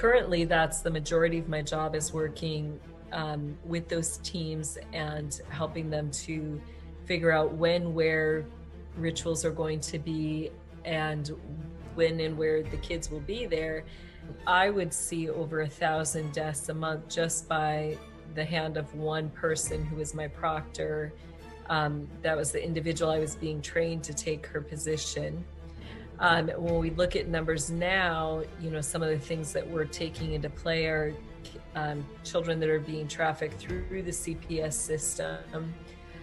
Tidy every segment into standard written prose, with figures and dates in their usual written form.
currently that's the majority of my job, is working with those teams and helping them to figure out when, where rituals are going to be, and when and where the kids will be there. I would see over 1,000 deaths a month just by the hand of one person who was my proctor. That was the individual I was being trained to take her position. When we look at numbers now, some of the things that we're taking into play are children that are being trafficked through the CPS system.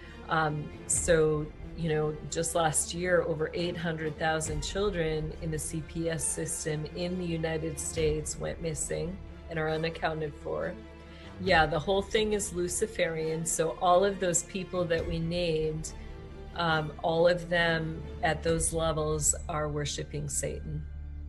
Just last year, over 800,000 children in the CPS system in the United States went missing and are unaccounted for. Yeah, the whole thing is Luciferian. So all of those people that we named, all of them at those levels are worshiping Satan.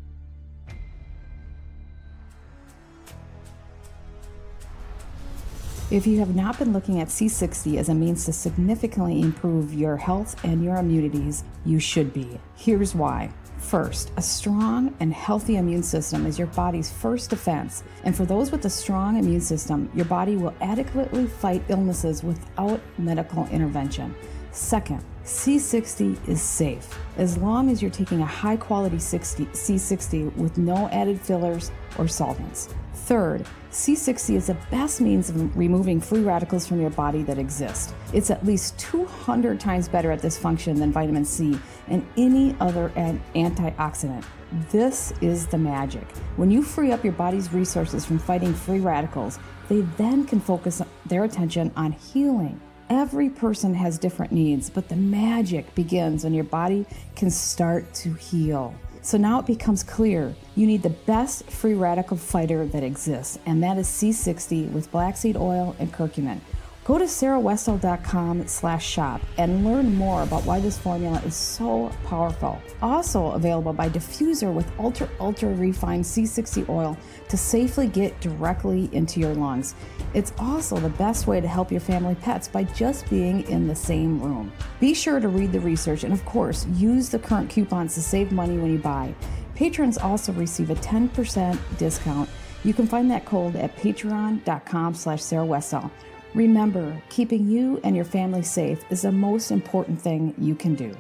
If you have not been looking at C60 as a means to significantly improve your health and your immunities, you should be. Here's why. First, a strong and healthy immune system is your body's first defense. And for those with a strong immune system, your body will adequately fight illnesses without medical intervention. Second, C60 is safe as long as you're taking a high-quality C60 with no added fillers or solvents. Third, C60 is the best means of removing free radicals from your body that exist. It's at least 200 times better at this function than vitamin C and any other antioxidant. This is the magic. When you free up your body's resources from fighting free radicals, they then can focus their attention on healing. Every person has different needs, but the magic begins when your body can start to heal. So now it becomes clear you need the best free radical fighter that exists, and that is C60 with black seed oil and curcumin. Go to sarahwestall.com/shop and learn more about why this formula is so powerful. Also available by diffuser with ultra refined C60 oil to safely get directly into your lungs. It's also the best way to help your family pets by just being in the same room. Be sure to read the research and, of course, use the current coupons to save money when you buy. Patrons also receive a 10% discount. You can find that code at patreon.com/sarahwestall. Remember, keeping you and your family safe is the most important thing you can do.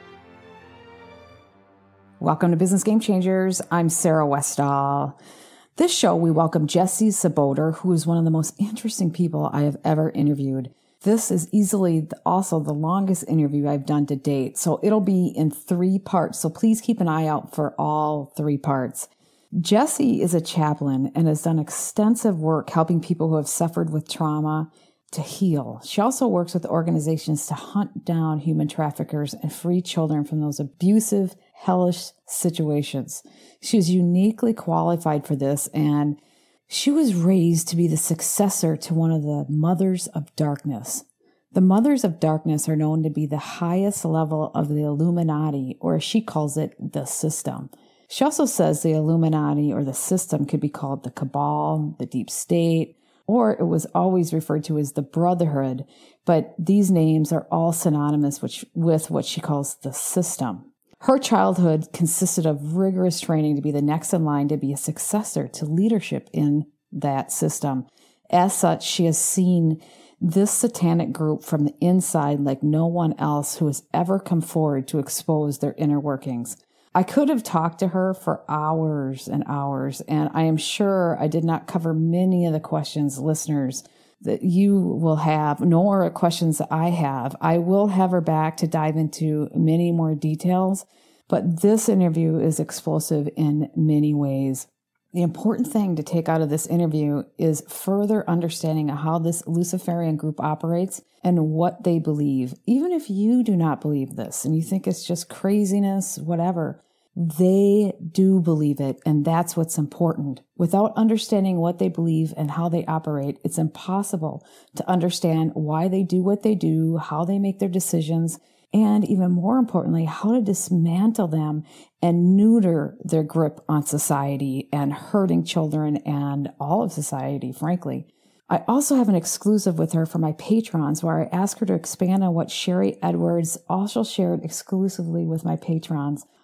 Welcome to Business Game Changers. I'm Sarah Westall. This show, we welcome Jessie Czebotar, who is one of the most interesting people I have ever interviewed. This is easily also the longest interview I've done to date, so it'll be in 3 parts, so please keep an eye out for all 3 parts. Jessie is a chaplain and has done extensive work helping people who have suffered with trauma to heal. She also works with organizations to hunt down human traffickers and free children from those abusive, hellish situations. She is uniquely qualified for this, and she was raised to be the successor to one of the Mothers of Darkness. The Mothers of Darkness are known to be the highest level of the Illuminati, or as she calls it, the system. She also says the Illuminati or the system could be called the Cabal, the Deep State, or it was always referred to as the Brotherhood, but these names are all synonymous with what she calls the system. Her childhood consisted of rigorous training to be the next in line to be a successor to leadership in that system. As such, she has seen this satanic group from the inside like no one else who has ever come forward to expose their inner workings. I could have talked to her for hours and hours, and I am sure I did not cover many of the questions, listeners, that you will have, nor questions that I have. I will have her back to dive into many more details, but this interview is explosive in many ways. The important thing to take out of this interview is further understanding of how this Luciferian group operates and what they believe. Even if you do not believe this and you think it's just craziness, whatever, they do believe it, and that's what's important. Without understanding what they believe and how they operate, it's impossible to understand why they do what they do, how they make their decisions, and even more importantly, how to dismantle them and neuter their grip on society and hurting children and all of society, frankly. I also have an exclusive with her for my patrons where I ask her to expand on what Sherry Edwards also shared exclusively with my patrons.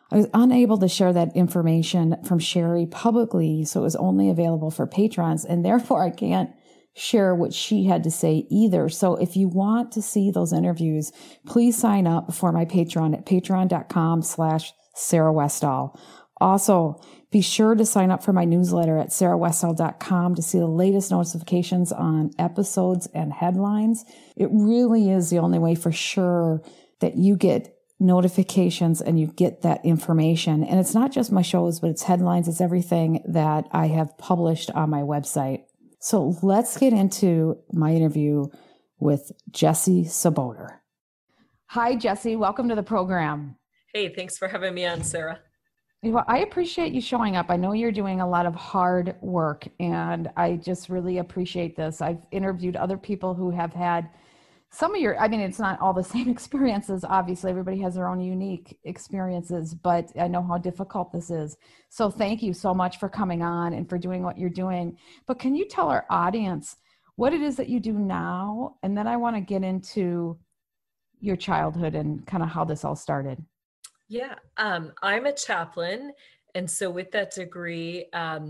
I was unable to share that information from Sherry publicly, so it was only available for patrons, and therefore I can't share what she had to say either. So if you want to see those interviews, please sign up for my Patreon at patreon.com/Sarah Westall. Also, be sure to sign up for my newsletter at sarahwestall.com to see the latest notifications on episodes and headlines. It really is the only way for sure that you get notifications and you get that information. And it's not just my shows, but it's headlines. It's everything that I have published on my website. So let's get into my interview with Jessie Saboter. Hi, Jessie. Welcome to the program. Hey, thanks for having me on, Sarah. Well, I appreciate you showing up. I know you're doing a lot of hard work, and I just really appreciate this. I've interviewed other people who have had some of it's not all the same experiences. Obviously, everybody has their own unique experiences, but I know how difficult this is. So thank you so much for coming on and for doing what you're doing. But can you tell our audience what it is that you do now? And then I want to get into your childhood and kind of how this all started. Yeah, I'm a chaplain. And so with that degree,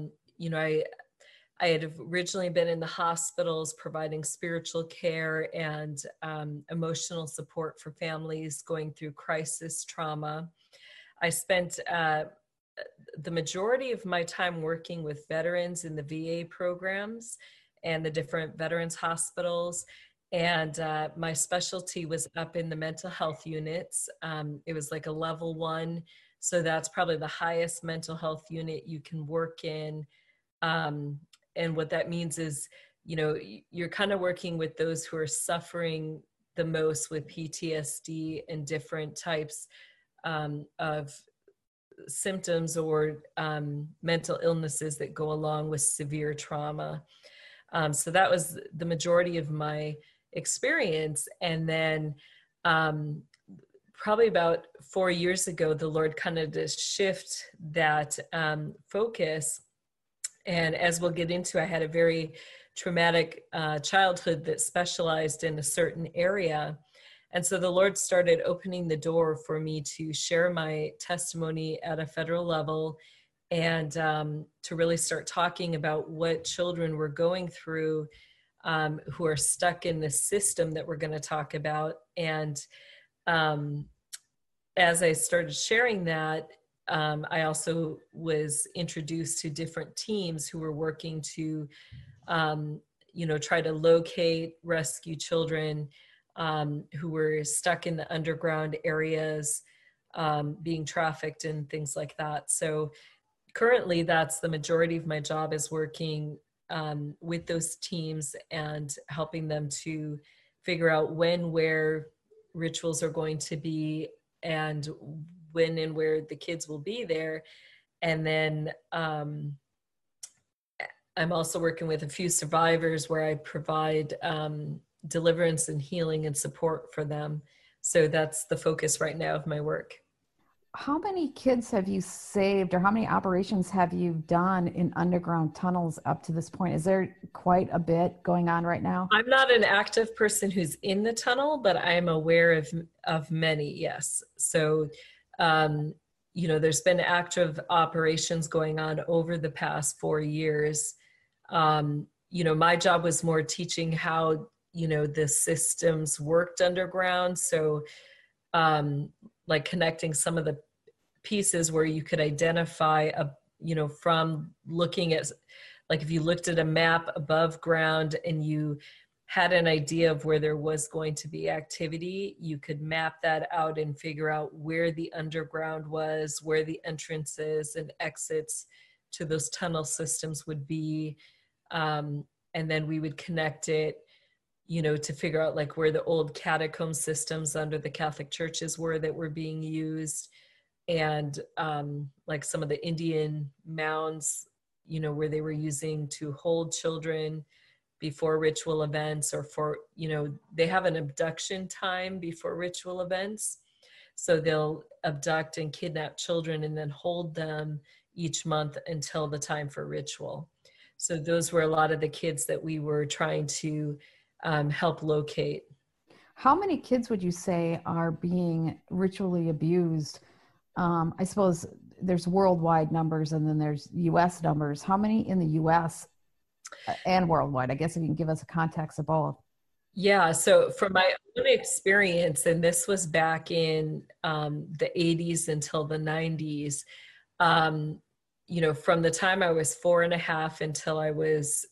I had originally been in the hospitals providing spiritual care and emotional support for families going through crisis trauma. I spent the majority of my time working with veterans in the VA programs and the different veterans hospitals. And my specialty was up in the mental health units. It was like a level 1. So that's probably the highest mental health unit you can work in. And what that means is, you're kind of working with those who are suffering the most with PTSD and different types of symptoms or mental illnesses that go along with severe trauma. So that was the majority of my experience. And then probably about 4 years ago, the Lord kind of did shift that focus. And as we'll get into, I had a very traumatic childhood that specialized in a certain area. And so the Lord started opening the door for me to share my testimony at a federal level and to really start talking about what children were going through who are stuck in the system that we're going to talk about. And as I started sharing that, I also was introduced to different teams who were working to, try to locate, rescue children who were stuck in the underground areas, being trafficked and things like that. So currently, that's the majority of my job, is working with those teams and helping them to figure out when, where rituals are going to be, and when and where the kids will be there. And then I'm also working with a few survivors where I provide deliverance and healing and support for them. So that's the focus right now of my work. How many kids have you saved, or how many operations have you done in underground tunnels up to this point? Is there quite a bit going on right now? I'm not an active person who's in the tunnel, but I'm aware of many, yes. So there's been active operations going on over the past 4 years. My job was more teaching how, the systems worked underground. So, like connecting some of the pieces where you could identify from looking at, like if you looked at a map above ground and you had an idea of where there was going to be activity, you could map that out and figure out where the underground was, where the entrances and exits to those tunnel systems would be. And then we would connect it, to figure out like where the old catacomb systems under the Catholic churches were that were being used. And like some of the Indian mounds, where they were using to hold children before ritual events, or for, they have an abduction time before ritual events. So they'll abduct and kidnap children and then hold them each month until the time for ritual. So those were a lot of the kids that we were trying to help locate. How many kids would you say are being ritually abused I suppose there's worldwide numbers and then there's US numbers. How many in the US and worldwide? I guess if you can give us a context of both. Yeah, so from my own experience, and this was back in the 80s until the 90s, um, from the time I was 4.5 until I was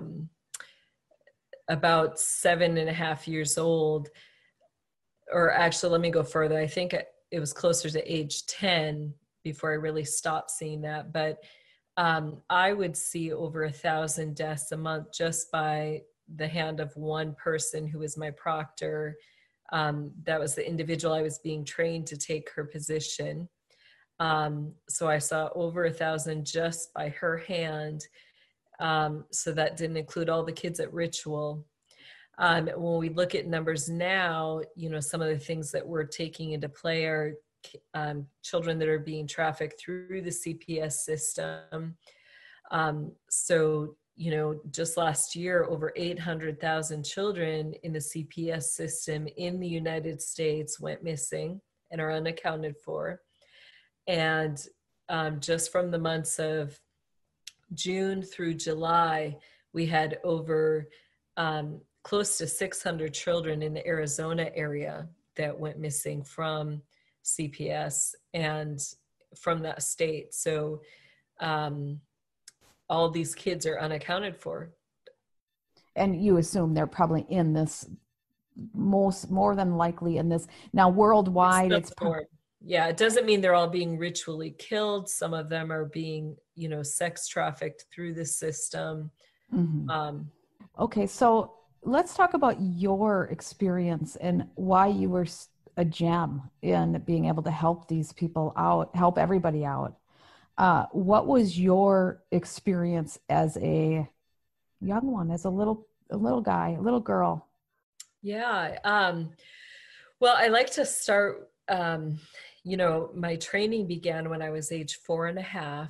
about 7.5 years old, or actually, let me go further. I think it was closer to age 10 before I really stopped seeing that. But I would see over 1,000 deaths a month just by the hand of one person who was my proctor. That was the individual I was being trained to take her position. So I saw over 1,000 just by her hand. So that didn't include all the kids at Ritual. When we look at numbers now, some of the things that we're taking into play are children that are being trafficked through the CPS system. So, just last year, over 800,000 children in the CPS system in the United States went missing and are unaccounted for. And just from the months of June through July, we had over close to 600 children in the Arizona area that went missing from CPS and from that state. So all these kids are unaccounted for. And you assume they're probably in this, more than likely in this. Now, worldwide, yeah, it doesn't mean they're all being ritually killed. Some of them are being, sex trafficked through the system. Mm-hmm. Okay, so let's talk about your experience and why you were a gem in being able to help these people out, help everybody out. What was your experience as a young one, as a little guy, a little girl? Yeah. Well, I like to start, my training began when I was age 4.5.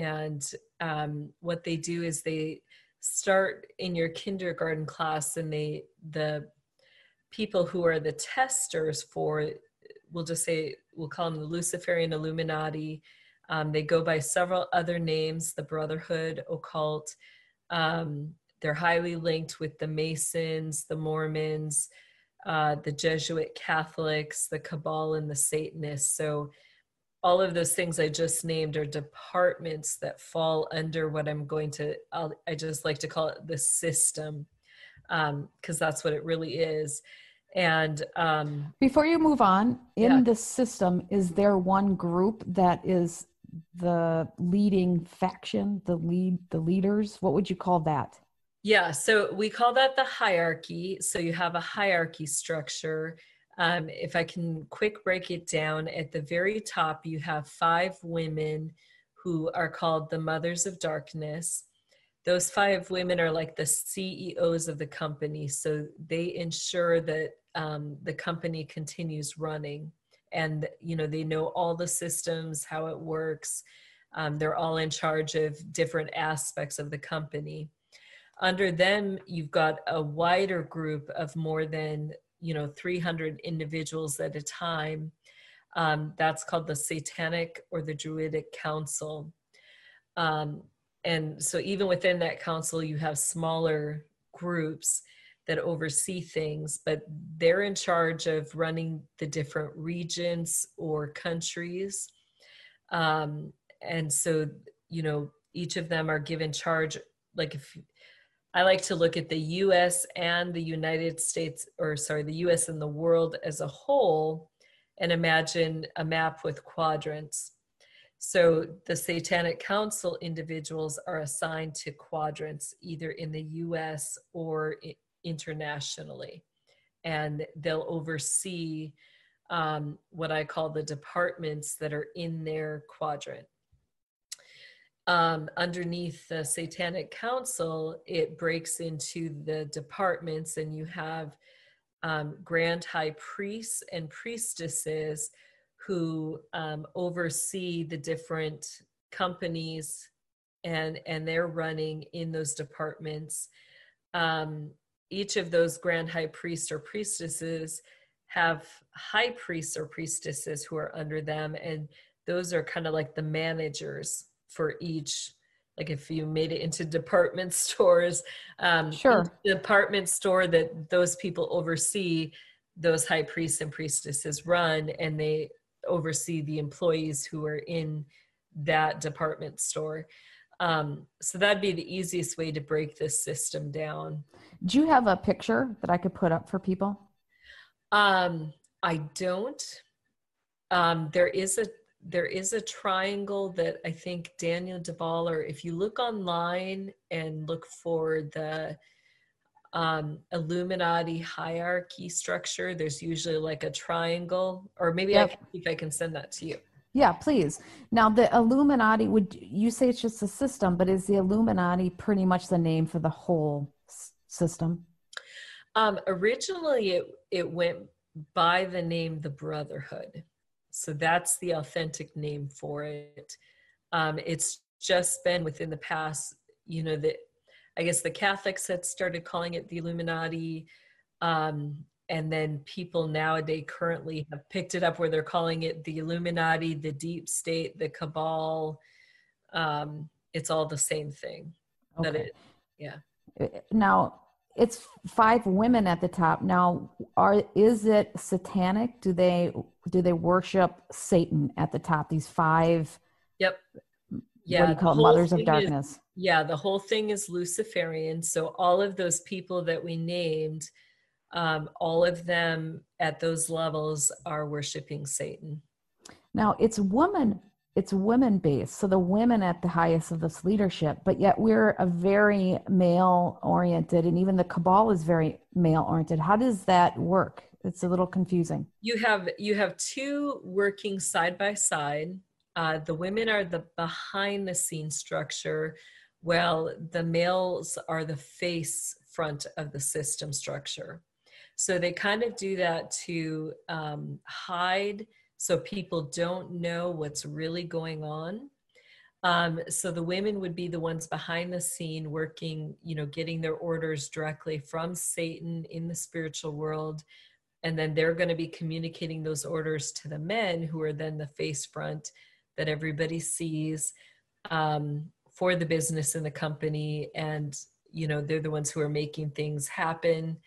And what they do is they start in your kindergarten class, and the people who are the testers for, we'll call them the Luciferian Illuminati. They go by several other names, the Brotherhood, Occult. They're highly linked with the Masons, the Mormons, the Jesuit Catholics, the Cabal, and the Satanists. So all of those things I just named are departments that fall under what I just like to call it the system, because that's what it really is. And before you move on, in the system, is there one group that is the leading faction, the leaders? What would you call that? Yeah, so we call that the hierarchy. So you have a hierarchy structure. If I can quick break it down, at the very top, you have 5 women who are called the Mothers of Darkness. Those 5 women are like the CEOs of the company. So they ensure that the company continues running. And, they know all the systems, how it works. They're all in charge of different aspects of the company. Under them, you've got a wider group of more than 300 individuals at a time. That's called the Satanic or the Druidic Council. And so even within that council, you have smaller groups that oversee things, but they're in charge of running the different regions or countries. And so, each of them are given charge. Like, if I like to look at the US and the United States, the US and the world as a whole, and imagine a map with quadrants. So the Satanic Council individuals are assigned to quadrants, either in the US or internationally. And they'll oversee what I call the departments that are in their quadrant. Underneath the Satanic Council, it breaks into the departments, and you have grand high priests and priestesses who oversee the different companies and they're running in those departments. Each of those grand high priests or priestesses have high priests or priestesses who are under them, and those are kind of like the managers for each, like if you made it into department stores, each Sure. department store that those people oversee, those high priests and priestesses run, and they oversee the employees who are in that department store. So that'd be the easiest way to break this system down. Do you have a picture that I could put up for people? I don't. There is a triangle that I think Daniel Duvall, or if you look online and look for the Illuminati hierarchy structure, there's usually like a triangle, or maybe I Yep. can see if I can send that to you. Yeah, please. Now, the Illuminati, would you say it's just a system, but is the Illuminati pretty much the name for the whole system? Originally, it went by the name the Brotherhood. So that's the authentic name for it. It's just been within the past, that I guess the Catholics had started calling it the Illuminati. And then people nowadays currently have picked it up where they're calling it the Illuminati, the deep state, the cabal. It's all the same thing. But Okay. yeah. Now, it's 5 women at the top. Now, is it satanic? Do they worship Satan at the top? These 5, Yep. what do Yeah. you The call it? whole Mothers of thing is, darkness. yeah, the whole thing is Luciferian. So all of those people that we named, all of them at those levels are worshiping Satan. Now, it's women based. So the women at the highest of this leadership, but yet we're a very male oriented, and even the cabal is very male oriented. How does that work? It's a little confusing. You have two working side by side. The women are the behind the scenes structure, while the males are the face front of the system structure. So they kind of do that to hide, so people don't know what's really going on. So the women would be the ones behind the scene working, getting their orders directly from Satan in the spiritual world. And then they're going to be communicating those orders to the men, who are then the face front that everybody sees, for the business and the company. And, they're the ones who are making things happen.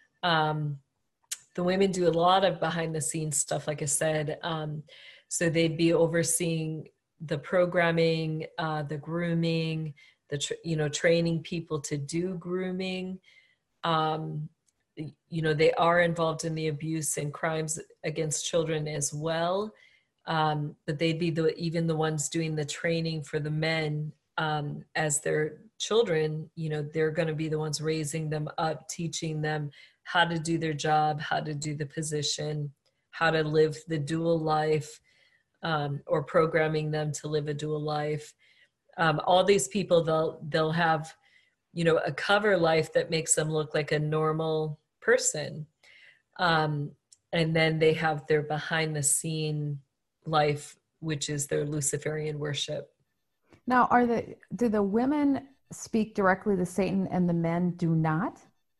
The women do a lot of behind the scenes stuff, like I said. So they'd be overseeing the programming, the grooming, training people to do grooming. They are involved in the abuse and crimes against children as well. But they'd be even the ones doing the training for the men, as their children. They're going to be the ones raising them up, teaching them how to do their job, how to do the position, how to live the dual life, or programming them to live a dual life. All these people, they'll have, a cover life that makes them look like a normal person. And then they have their behind the scene life, which is their Luciferian worship. Now, do the women speak directly to Satan and the men do not?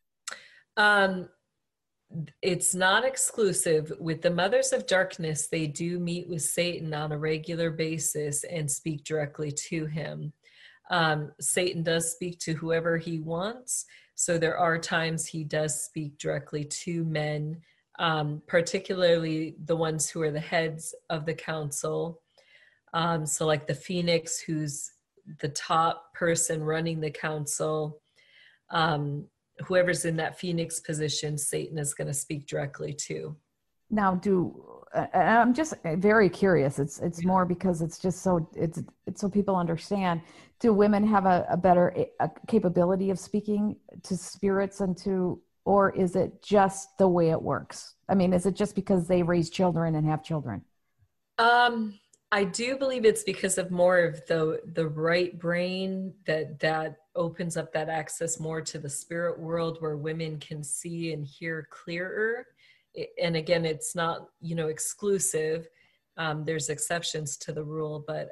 It's not exclusive. With the Mothers of Darkness, they do meet with Satan on a regular basis and speak directly to him. Satan does speak to whoever he wants. So there are times he does speak directly to men, particularly the ones who are the heads of the council. So like the Phoenix, who's the top person running the council. Whoever's in that Phoenix position, Satan is going to speak directly to. Now, I'm just very curious. It's more because it's just so it's so people understand. Do women have a better capability of speaking to spirits or is it just the way it works? I mean, is it just because they raise children and have children? I do believe it's because of more of the right brain that opens up that access more to the spirit world, where women can see and hear clearer. And again, it's not, exclusive. There's exceptions to the rule, but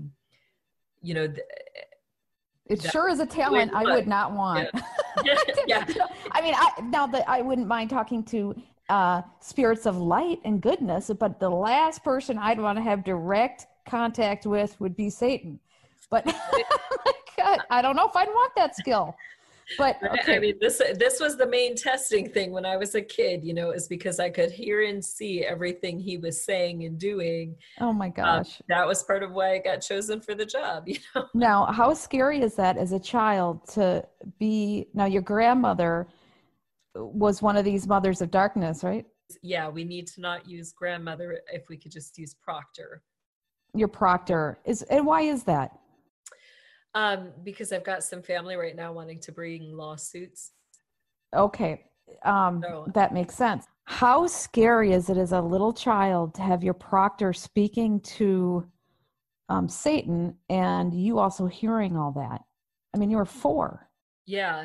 it sure is a talent I would not want. Yeah. Yeah. I mean, I wouldn't mind talking to spirits of light and goodness, but the last person I'd want to have direct contact with would be Satan. But God, I don't know if I'd want that skill. But okay. I mean, this was the main testing thing when I was a kid, is because I could hear and see everything he was saying and doing. Oh my gosh. That was part of why I got chosen for the job, Now, how scary is that as a child to be, now your grandmother was one of these mothers of darkness, right? Yeah, we need to not use grandmother if we could just use proctor. Your proctor is, and why is that? Because I've got some family right now wanting to bring lawsuits. Okay. That makes sense. How scary is it as a little child to have your proctor speaking to Satan and you also hearing all that? I mean, you were 4. Yeah.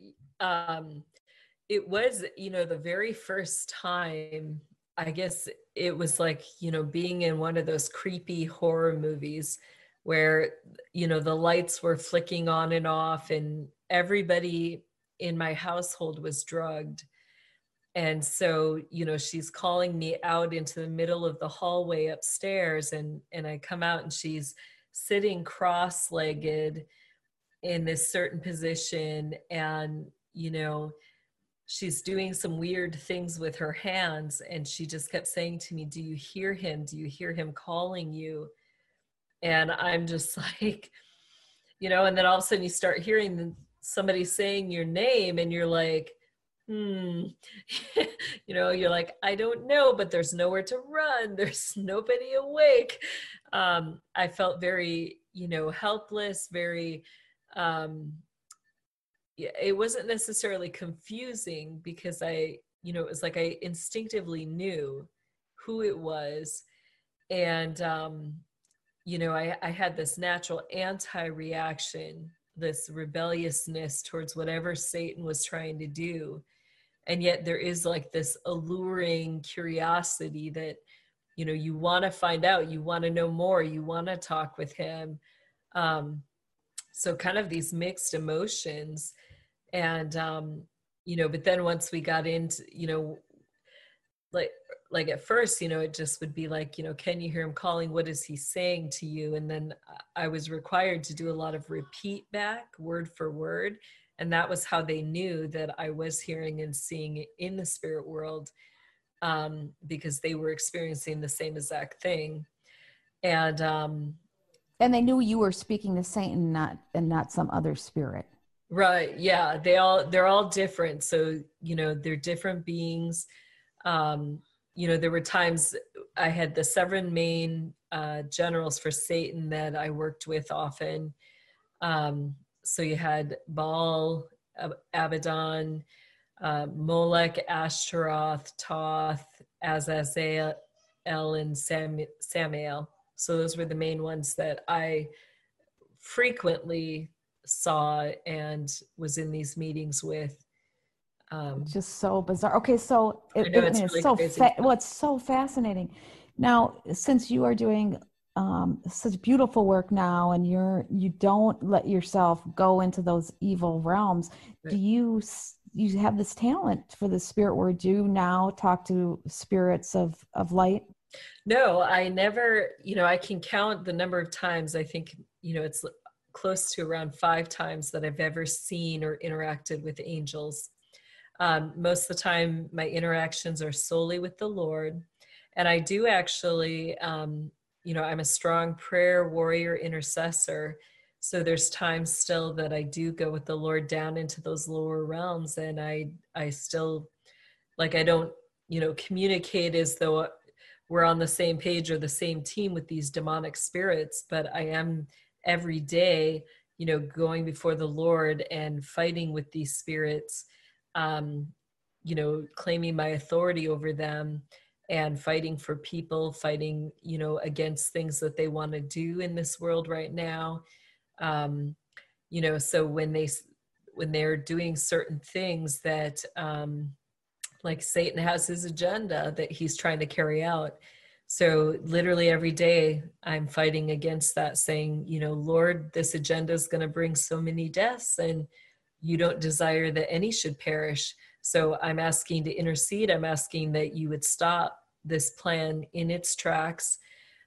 It was, the very first time, I guess it was like, being in one of those creepy horror movies where, the lights were flicking on and off and everybody in my household was drugged. And so, she's calling me out into the middle of the hallway upstairs and I come out and she's sitting cross-legged in this certain position and, she's doing some weird things with her hands. And she just kept saying to me, "Do you hear him? Do you hear him calling you?" And I'm just like, and then all of a sudden you start hearing somebody saying your name and you're like, you're like, I don't know, but there's nowhere to run. There's nobody awake. I felt very, helpless, very, it wasn't necessarily confusing because it was like I instinctively knew who it was. And, I had this natural anti-reaction, this rebelliousness towards whatever Satan was trying to do. And yet there is like this alluring curiosity that, you want to find out, you want to know more, you want to talk with him. So kind of these mixed emotions. And, but then once we got into, like at first, it just would be like, can you hear him calling? What is he saying to you? And then I was required to do a lot of repeat back word for word. And that was how they knew that I was hearing and seeing in the spirit world, because they were experiencing the same exact thing. And they knew you were speaking to Satan, not some other spirit. Right. Yeah. They're all different. So, they're different beings. There were times I had the 7 main generals for Satan that I worked with often. So you had Baal, Abaddon, Molech, Ashtaroth, Thoth, Azazel, and Samael. So those were the main ones that I frequently saw and was in these meetings with. Just so bizarre. Okay, so it's so fascinating. Now, since you are doing such beautiful work now, and you don't let yourself go into those evil realms, right. Do you have this talent for the spirit world? Do you now talk to spirits of light? No, I never. I can count the number of times. I think it's close to around 5 times that I've ever seen or interacted with angels. Most of the time, my interactions are solely with the Lord. And I do actually, I'm a strong prayer warrior intercessor. So there's times still that I do go with the Lord down into those lower realms. And I still, like, I don't, communicate as though we're on the same page or the same team with these demonic spirits, but I am every day, going before the Lord and fighting with these spirits, claiming my authority over them and fighting for people, fighting, against things that they want to do in this world right now. So when they're doing certain things that, like Satan has his agenda that he's trying to carry out. So literally every day I'm fighting against that, saying, Lord, this agenda is going to bring so many deaths and you don't desire that any should perish. So I'm asking to intercede. I'm asking that you would stop this plan in its tracks.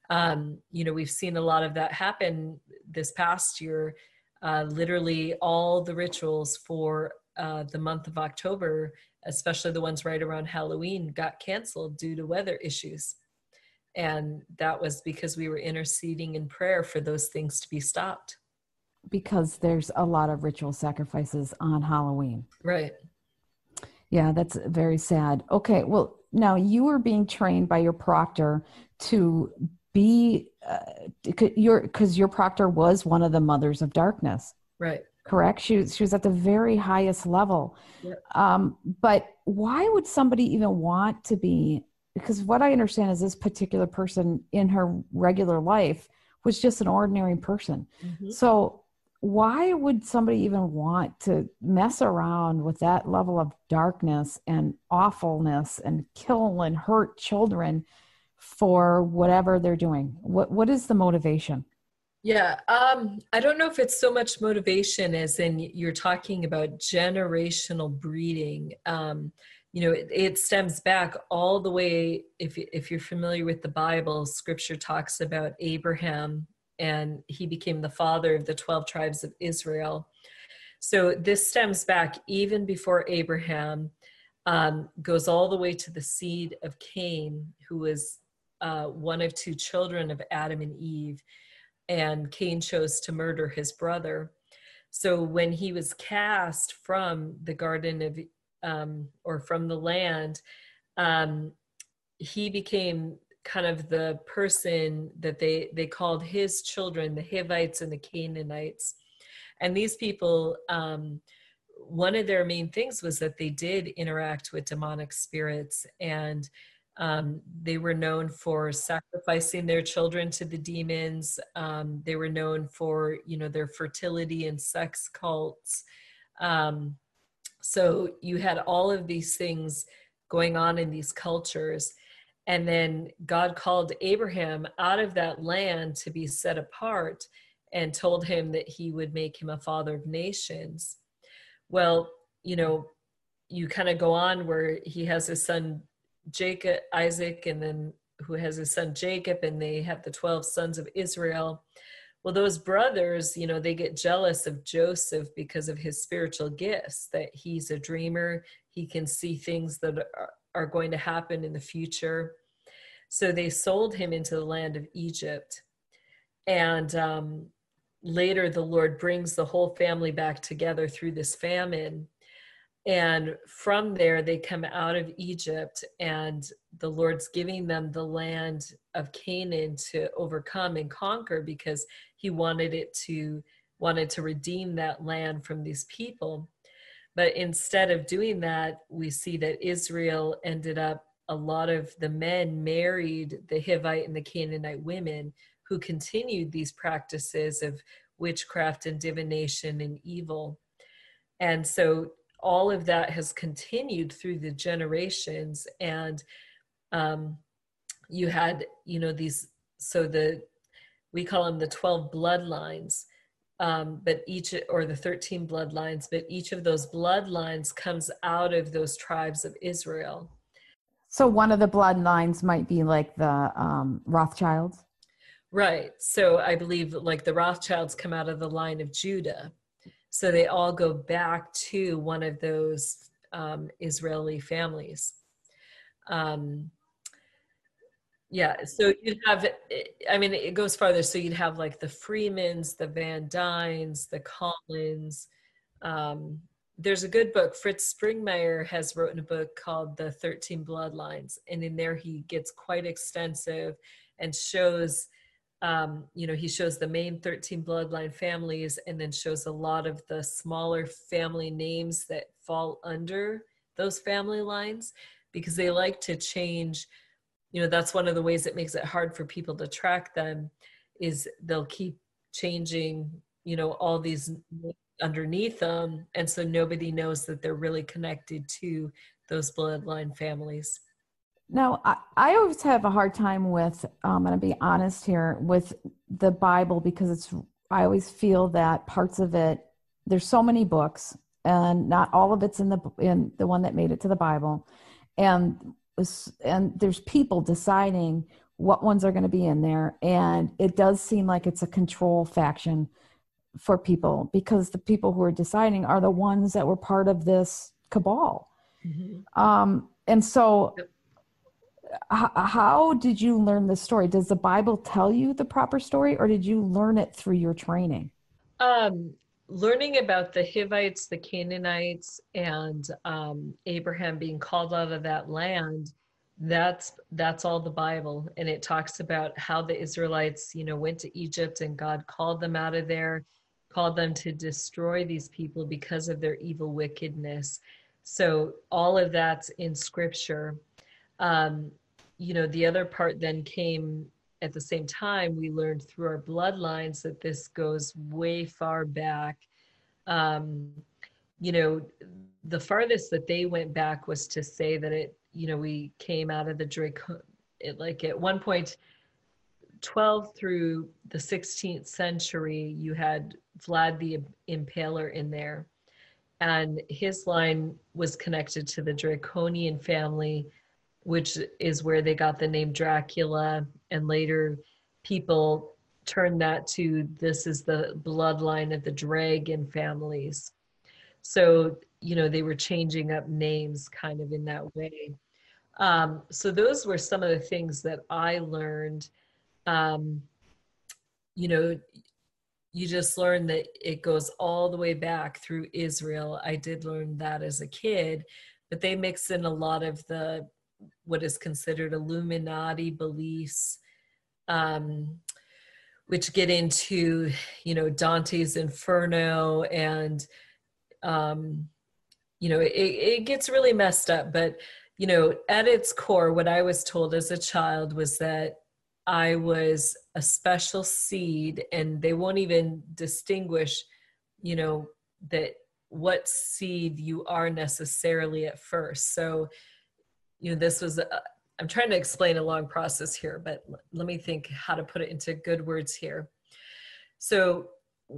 We've seen a lot of that happen this past year. Literally all the rituals for the month of October, especially the ones right around Halloween, got canceled due to weather issues. And that was because we were interceding in prayer for those things to be stopped. Because there's a lot of ritual sacrifices on Halloween. Right. Yeah, that's very sad. Okay, well, now you were being trained by your proctor to be, because your proctor was one of the mothers of darkness. Right. Correct? She was at the very highest level. Yep. But why would somebody even want to be, because what I understand is this particular person in her regular life was just an ordinary person. Mm-hmm. So why would somebody even want to mess around with that level of darkness and awfulness and kill and hurt children for whatever they're doing? What is the motivation? Yeah, I don't know if it's so much motivation as in you're talking about generational breeding. It stems back all the way, if you're familiar with the Bible, scripture talks about Abraham, and he became the father of the 12 tribes of Israel. So this stems back even before Abraham, goes all the way to the seed of Cain, who was one of two children of Adam and Eve. And Cain chose to murder his brother. So when he was cast from the garden of, or from the land, he became kind of the person that they called his children, the Hivites and the Canaanites. And these people, one of their main things was that they did interact with demonic spirits, and they were known for sacrificing their children to the demons. They were known for, their fertility and sex cults. So you had all of these things going on in these cultures. And then God called Abraham out of that land to be set apart and told him that he would make him a father of nations. Well, you kind of go on where he has his son Jacob, Isaac, and then who has his son Jacob, and they have the 12 sons of Israel. Well, those brothers, they get jealous of Joseph because of his spiritual gifts, that he's a dreamer. He can see things that are going to happen in the future. So they sold him into the land of Egypt. And later the Lord brings the whole family back together through this famine. And from there, they come out of Egypt, and the Lord's giving them the land of Canaan to overcome and conquer, because he wanted to redeem that land from these people. But instead of doing that, we see that Israel ended up, a lot of the men married the Hivite and the Canaanite women, who continued these practices of witchcraft and divination and evil. And so all of that has continued through the generations. And you had, these, we call them the 12 bloodlines, but or the 13 bloodlines, but each of those bloodlines comes out of those tribes of Israel. So one of the bloodlines might be like the Rothschilds? Right. So I believe like the Rothschilds come out of the line of Judah. So they all go back to one of those Israeli families. So you'd have, it goes farther. So you'd have like the Freemans, the Van Dynes, the Collins. There's a good book. Fritz Springmeier has written a book called The 13 Bloodlines. And in there he gets quite extensive and shows, he shows the main 13 bloodline families, and then shows a lot of the smaller family names that fall under those family lines, because they like to change. That's one of the ways that makes it hard for people to track them, is they'll keep changing, all these underneath them. And so nobody knows that they're really connected to those bloodline families. Now, I always have a hard time with, I'm going to be honest here, with the Bible, because I always feel that parts of it, there's so many books, and not all of it's in the one that made it to the Bible. And there's people deciding what ones are going to be in there. And it does seem like it's a control faction for people, because the people who are deciding are the ones that were part of this cabal. And so Yep. how did you learn this story? Does the Bible tell you the proper story, or did you learn it through your training? Um, Learning about the Hivites, the Canaanites, and Abraham being called out of that land, that's all the Bible. And it talks about how the Israelites, went to Egypt and God called them out of there, called them to destroy these people because of their evil wickedness. So all of that's in scripture. Um, the other part then came at the same time. We learned through our bloodlines that this goes way far back. Um, you know, the farthest that they went back was to say that we came out of the Draco, like at one point, 12 through the 16th century, you had Vlad the Impaler in there. And his line was connected to the Draconian family, which is where they got the name Dracula. And later people turned that to, this is the bloodline of the dragon families. So, they were changing up names kind of in that way. So those were some of the things that I learned. Um, you know, you just learn that it goes all the way back through Israel. I did learn that as a kid, but they mix in a lot of the what is considered Illuminati beliefs, um, which get into, Dante's Inferno, and it gets really messed up. But at its core, what I was told as a child was that I was a special seed, and they won't even distinguish, that what seed you are necessarily at first. So, this was, I'm trying to explain a long process here, but let me think how to put it into good words here. So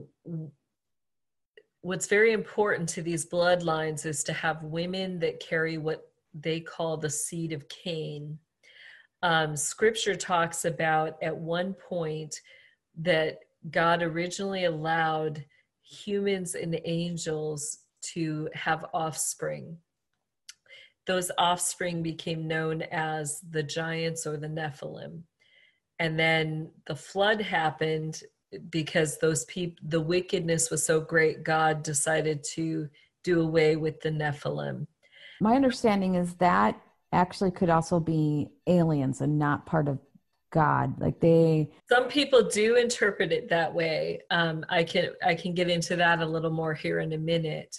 what's very important to these bloodlines is to have women that carry what they call the seed of Cain. Scripture talks about at one point that God originally allowed humans and angels to have offspring. Those offspring became known as the giants or the Nephilim. And then the flood happened because the wickedness was so great, God decided to do away with the Nephilim. My understanding is that actually could also be aliens and not part of God. Some people do interpret it that way. I can get into that a little more here in a minute.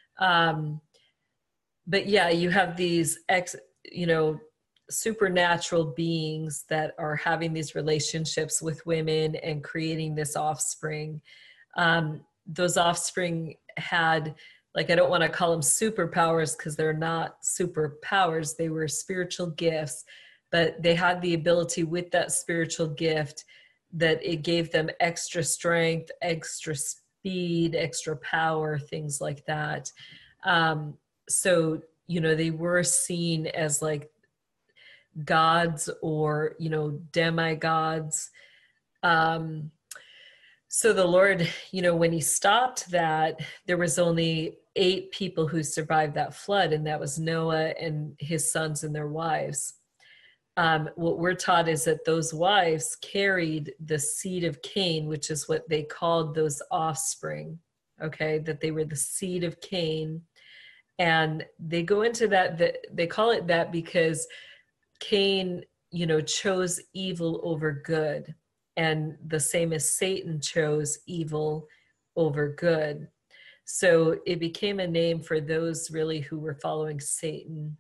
But yeah, you have these supernatural beings that are having these relationships with women and creating this offspring. Those offspring had, I don't want to call them superpowers because they're not superpowers. They were spiritual gifts, but they had the ability with that spiritual gift that it gave them extra strength, extra speed, extra power, things like that. So, they were seen as gods or, demigods. So the Lord, when he stopped that, there was only 8 people who survived that flood, and that was Noah and his sons and their wives. What we're taught is that those wives carried the seed of Cain, which is what they called those offspring, okay, that they were the seed of Cain. And they go into that they call it that because Cain, chose evil over good. And the same as Satan chose evil over good. So it became a name for those really who were following Satan.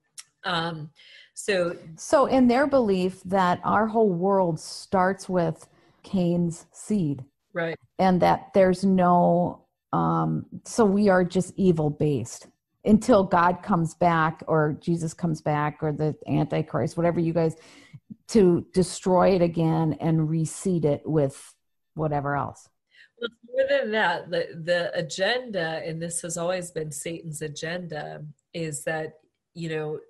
So in their belief that our whole world starts with Cain's seed. Right. And that there's no, so we are just evil based until God comes back or Jesus comes back or the Antichrist, whatever you guys, to destroy it again and reseed it with whatever else. Well, more than that, the agenda, and this has always been Satan's agenda, is that,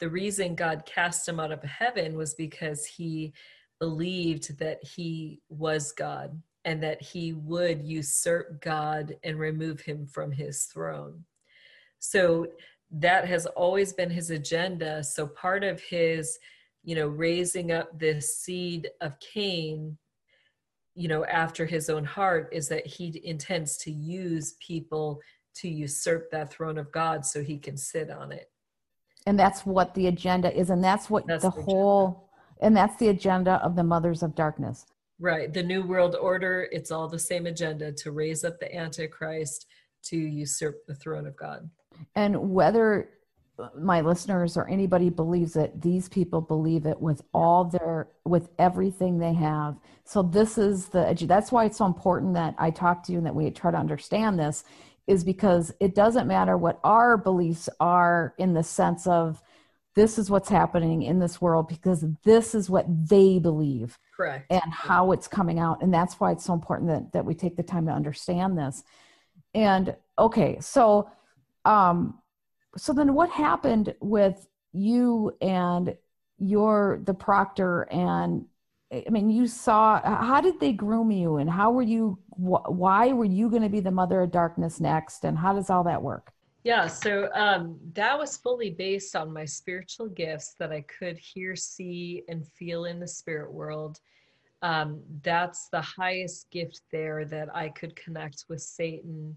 the reason God cast him out of heaven was because he believed that he was God and that he would usurp God and remove him from his throne. So that has always been his agenda. So part of his, raising up this seed of Cain, after his own heart, is that he intends to use people to usurp that throne of God so he can sit on it. And that's what the agenda is. And that's what That's the whole, and that's the agenda of the Mothers of Darkness. Right. The New World Order, it's all the same agenda, to raise up the Antichrist to usurp the throne of God. And whether my listeners or anybody believes it, these people believe it with with everything they have. So this is that's why it's so important that I talk to you and that we try to understand this, is because it doesn't matter what our beliefs are in the sense of this is what's happening in this world, because this is what they believe. Correct. And how it's coming out. And that's why it's so important that we take the time to understand this. And okay, so then what happened with you and the proctor? And I mean, how did they groom you, and why were you going to be the Mother of Darkness next? And how does all that work? Yeah, so that was fully based on my spiritual gifts that I could hear, see, and feel in the spirit world. That's the highest gift there, that I could connect with Satan.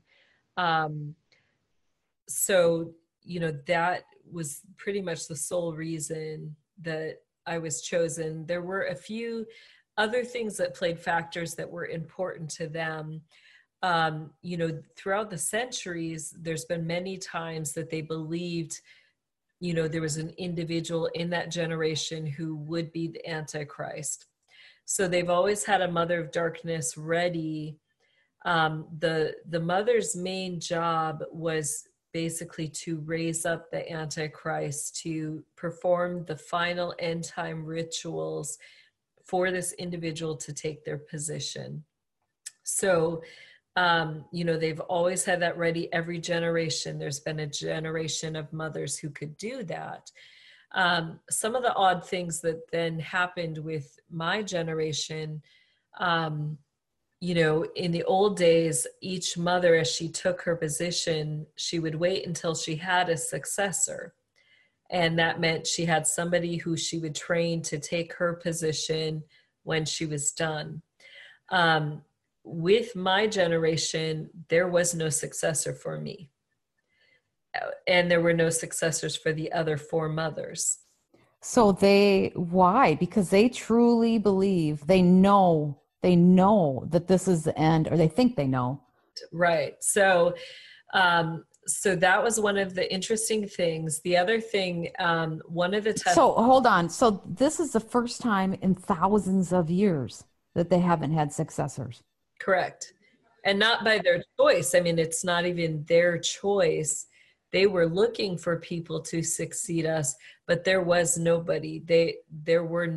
So, that was pretty much the sole reason that I was chosen. There were a few other things that played factors that were important to them. Throughout the centuries, there's been many times that they believed, there was an individual in that generation who would be the Antichrist. So they've always had a Mother of Darkness ready. The mother's main job was basically to raise up the Antichrist, to perform the final end time rituals for this individual to take their position. So, they've always had that ready. Every generation, there's been a generation of mothers who could do that. Some of the odd things that then happened with my generation, in the old days, each mother, as she took her position, she would wait until she had a successor. And that meant she had somebody who she would train to take her position when she was done. With my generation, there was no successor for me. And there were no successors for the other four mothers. So why? Because they truly believe, they know that this is the end, or they think they know. Right. So that was one of the interesting things. The other thing, one of the So hold on. So this is the first time in thousands of years that they haven't had successors. Correct. And not by their choice. I mean, it's not even their choice. They were looking for people to succeed us, but there was nobody. There were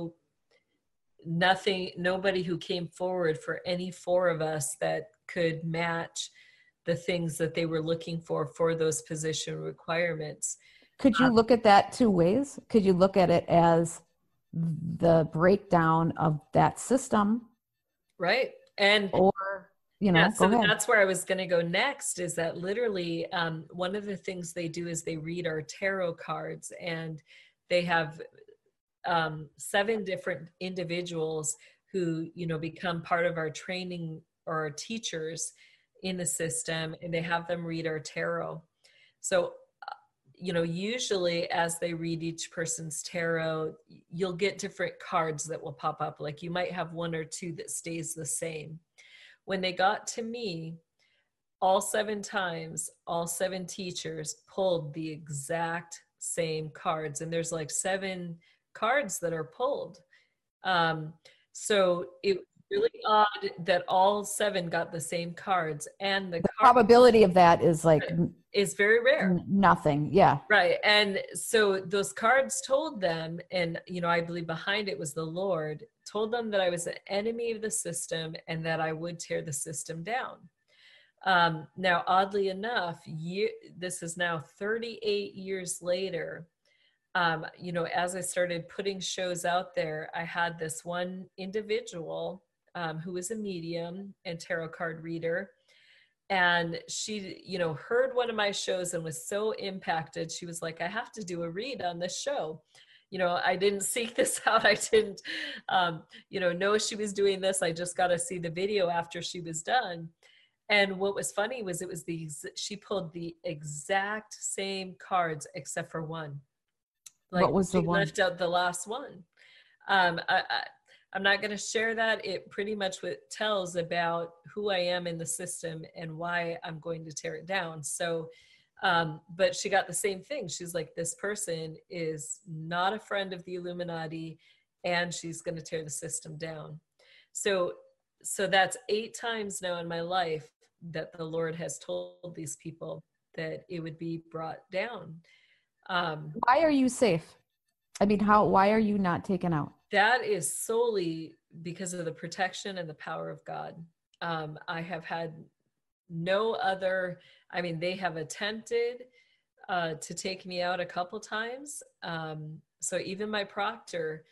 nobody who came forward for any four of us that could match the things that they were looking for those position requirements. Could you look at that two ways? Could you look at it as the breakdown of that system? Right. And go ahead. That's where I was going to go next, is that literally one of the things they do is they read our tarot cards, and they have 7 different individuals who, become part of our training, or our teachers in the system, and they have them read our tarot. So, usually as they read each person's tarot, you'll get different cards that will pop up. Like you might have 1 or 2 that stays the same. When they got to me, all 7 times, all 7 teachers pulled the exact same cards. And there's like 7 cards that are pulled. So it was really odd that all 7 got the same cards, and the probability of that is very rare. Nothing. Yeah. Right. And so those cards told them, and I believe behind it was the Lord, told them that I was an enemy of the system and that I would tear the system down. Now, oddly enough, this is now 38 years later. as I started putting shows out there, I had this one individual who was a medium and tarot card reader. And she, heard one of my shows and was so impacted. She was like, I have to do a read on this show. I didn't seek this out. I didn't, know she was doing this. I just got to see the video after she was done. And what was funny was she pulled the exact same cards except for one. Like, what was the she one? left out the last one. I'm not going to share that. It pretty much tells about who I am in the system and why I'm going to tear it down. So, but she got the same thing. She's like, this person is not a friend of the Illuminati, and she's going to tear the system down. So that's 8 times now in my life that the Lord has told these people that it would be brought down. Why are you safe? I mean, why are you not taken out? That is solely because of the protection and the power of God. I have had no other, they have attempted to take me out a couple times. So even my proctor,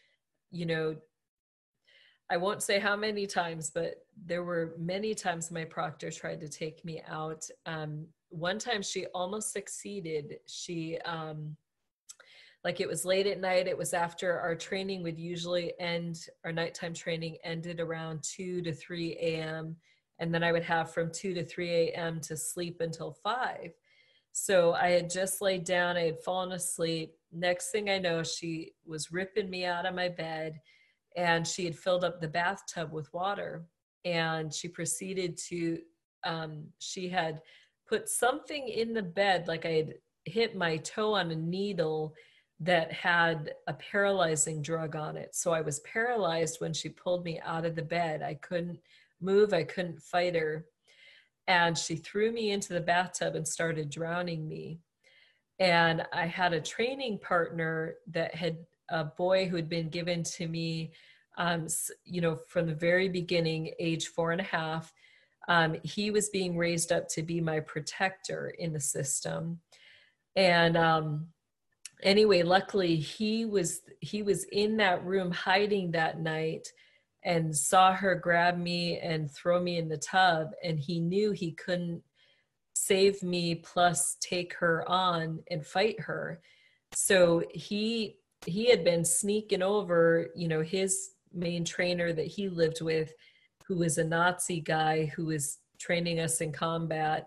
I won't say how many times, but there were many times my proctor tried to take me out. One time she almost succeeded. She, it was late at night. It was after our training would usually end, our nighttime training ended around 2 to 3 a.m. And then I would have from 2 to 3 a.m. to sleep until 5. So I had just laid down, I had fallen asleep. Next thing I know, she was ripping me out of my bed, and she had filled up the bathtub with water. And she proceeded to, she had put something in the bed, like I had hit my toe on a needle that had a paralyzing drug on it. So I was paralyzed when she pulled me out of the bed. I couldn't move, I couldn't fight her. And she threw me into the bathtub and started drowning me. And I had a training partner that had a boy who had been given to me, from the very beginning, age 4.5. He was being raised up to be my protector in the system. And anyway, luckily he was in that room hiding that night and saw her grab me and throw me in the tub, and he knew he couldn't save me plus take her on and fight her. So he had been sneaking over, his main trainer that he lived with, who was a Nazi guy who was training us in combat.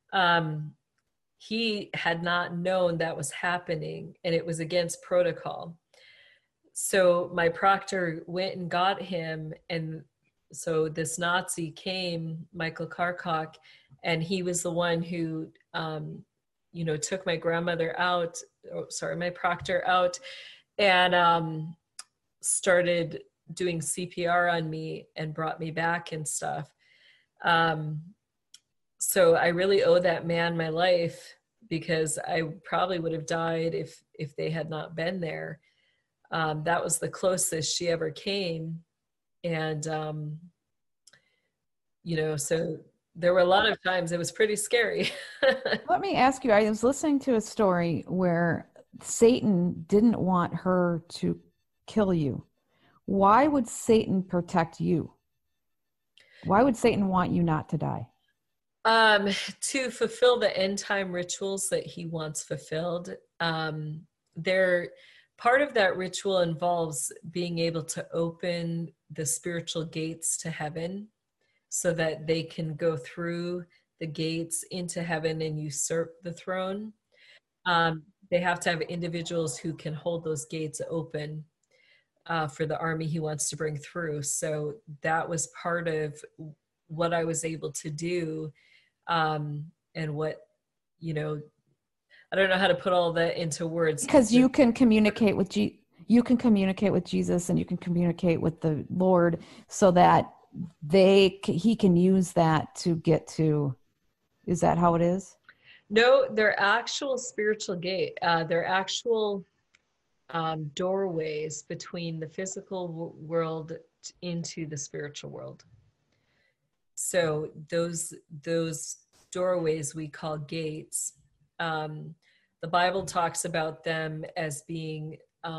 He had not known that was happening, and it was against protocol. So my proctor went and got him, and so this Nazi came, Michael Karkock, and he was the one who, took my grandmother out, my proctor out, and started doing CPR on me and brought me back and stuff. So I really owe that man my life, because I probably would have died if they had not been there. That was the closest she ever came. And, so there were a lot of times it was pretty scary. Let me ask you, I was listening to a story where Satan didn't want her to kill you. Why would Satan protect you? Why would Satan want you not to die? To fulfill the end time rituals that he wants fulfilled. Part of that ritual involves being able to open the spiritual gates to heaven so that they can go through the gates into heaven and usurp the throne. They have to have individuals who can hold those gates open for the army he wants to bring through. So that was part of what I was able to do. And what, I don't know how to put all that into words. Because you can communicate with you can communicate with Jesus, and you can communicate with the Lord, so that he can use that to get to. Is that how it is? No, they're actual spiritual gate. They're actual doorways between the physical world into the spiritual world. So those doorways we call gates. The Bible talks about them as being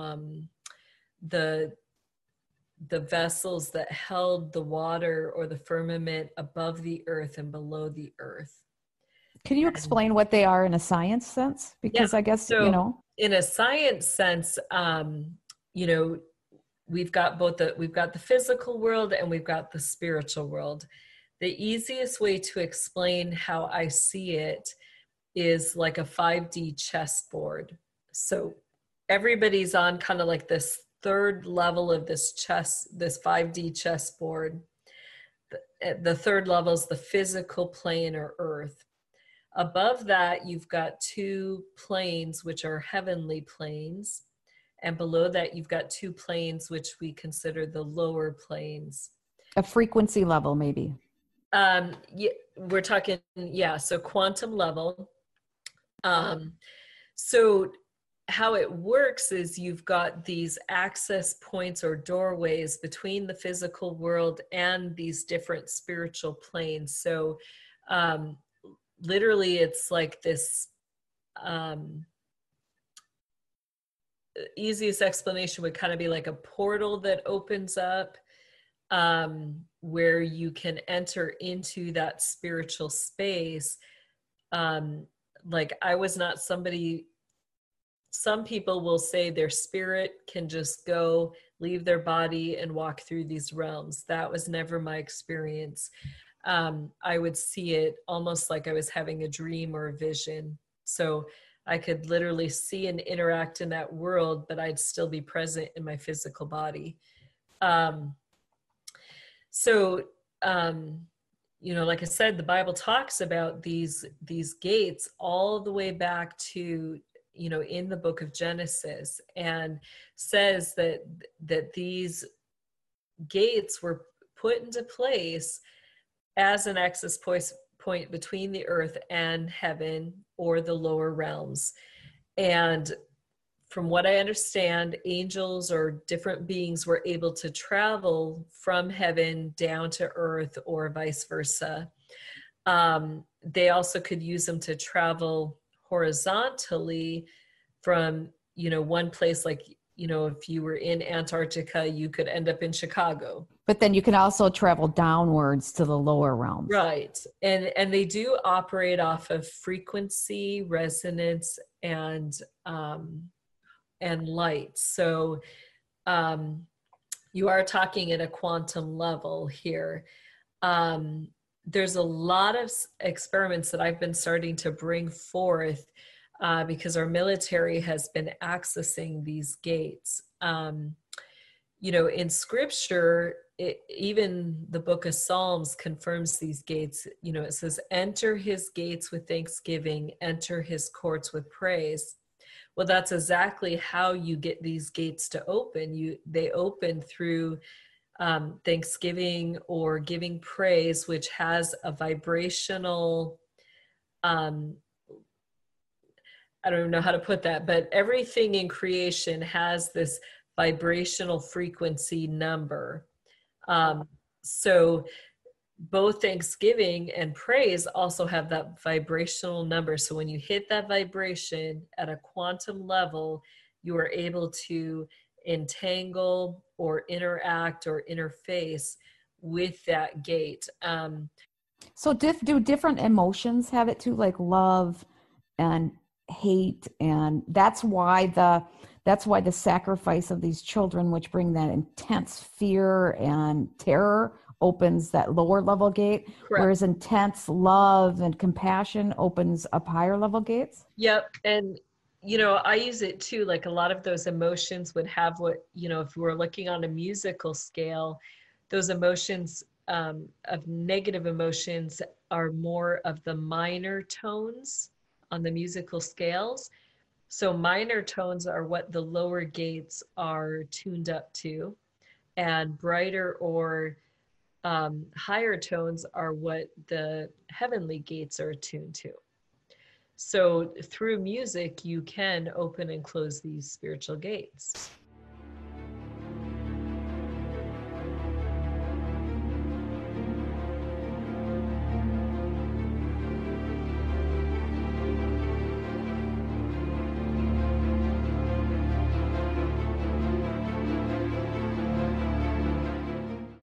the vessels that held the water or the firmament above the earth and below the earth. Can you explain what they are in a science sense? Yeah. Because I guess, So in a science sense, you know, we've got the physical world and we've got the spiritual world. The easiest way to explain how I see it is like a 5D chessboard. So everybody's on kind of like this third level of this 5D chessboard. The third level is the physical plane or earth. Above that, you've got two planes, which are heavenly planes. And below that, you've got two planes, which we consider the lower planes. a frequency level, maybe. Yeah, we're talking, yeah, so quantum level. So how it works is you've got these access points or doorways between the physical world and these different spiritual planes. So literally it's like this, easiest explanation would kind of be like a portal that opens up, where you can enter into that spiritual space. Like I was not somebody, some people will say their spirit can just go leave their body and walk through these realms. That was never my experience. I would see it almost like I was having a dream or a vision. So I could literally see and interact in that world, but I'd still be present in my physical body. You know, like I said, the Bible talks about these gates all the way back to, you know, in the book of Genesis, and says that these gates were put into place as an access point between the earth and heaven or the lower realms. And from what I understand, angels or different beings were able to travel from heaven down to earth or vice versa. They also could use them to travel horizontally from, you know, one place, like, you know, if you were in Antarctica, you could end up in Chicago. But then you can also travel downwards to the lower realms. Right. And they do operate off of frequency, resonance, and light. So you are talking at a quantum level here. There's a lot of experiments that I've been starting to bring forth because our military has been accessing these gates. You know, in scripture, even the book of Psalms confirms these gates. You know, it says, enter his gates with thanksgiving, enter his courts with praise. Well, that's exactly how you get these gates to open. They open through thanksgiving or giving praise, which has a vibrational, I don't know how to put that, but everything in creation has this vibrational frequency number. So both thanksgiving and praise also have that vibrational number. So when you hit that vibration at a quantum level, you are able to entangle or interact or interface with that gate. So do different emotions have it too, like love and hate? And that's why the sacrifice of these children, which bring that intense fear and terror, opens that lower level gate. Correct. Whereas intense love and compassion opens up higher level gates. Yep. And you know, I use it too. Like a lot of those emotions would have what, you know, if we were looking on a musical scale, those emotions of negative emotions are more of the minor tones on the musical scales. So minor tones are what the lower gates are tuned up to, and brighter or higher tones are what the heavenly gates are attuned to. So through music, you can open and close these spiritual gates.